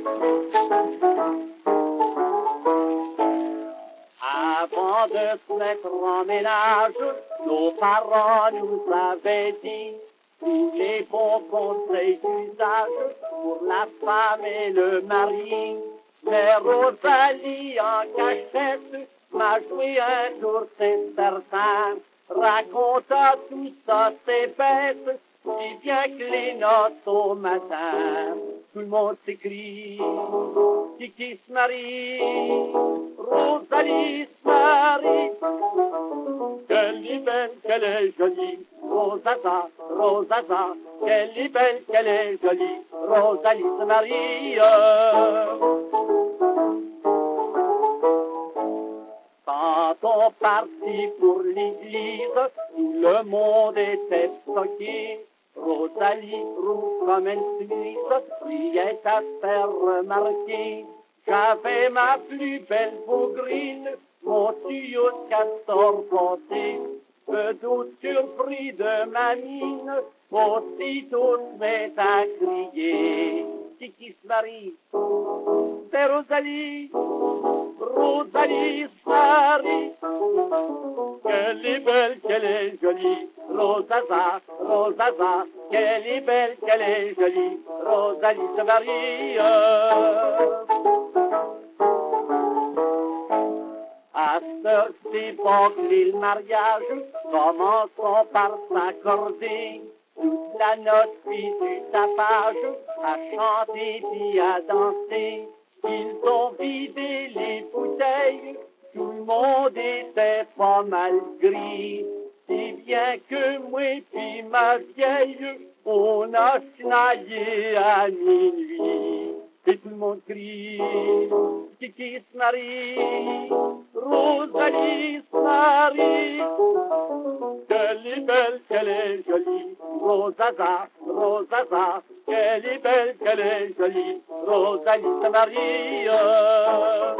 Avant de se mettre en ménage, nos parents nous avaient dit tous les bons conseils d'usage pour la femme et le mari. Mais Rosalie en cachette m'a joué un jour, c'est certain. Raconta tout ça, c'est bête, si bien que les notes au matin. Tout le monde s'écrie, qui se marie, Rosalie se marie. Qu'elle est belle, qu'elle est jolie, Rosaza, Rosaza, qu'elle est belle, qu'elle est jolie, Rosalie se marie. Quand on partit pour l'église, tout le monde était stocké. Rosalie, rouge comme une cerise, priait à faire remarquer. J'avais ma plus belle bougrine, mon tuyau de castor porté. Peu doute surpris de ma mine, aussitôt se met à crier. Qui se marie? C'est Rosalie, Rosalie se marie. Qu'elle est belle, qu'elle est jolie, Rosaza, Rosaza, qu'elle est belle, qu'elle est jolie, Rosalie se marie. À cette époque, les mariages commençons par s'accorder. Toute la note puis du tapage, à chanter puis à danser. Ils ont vidé les bouteilles, tout le monde était pas mal gris. Si bien que moi puis ma vieille, on a schnaillé à minuit. Et tout le monde crie, qui se marie, Rosalie se marie. Qu'elle est belle, qu'elle est jolie, Rosaza, Rosaza, qu'elle est belle, qu'elle est jolie, Rosalie se marie.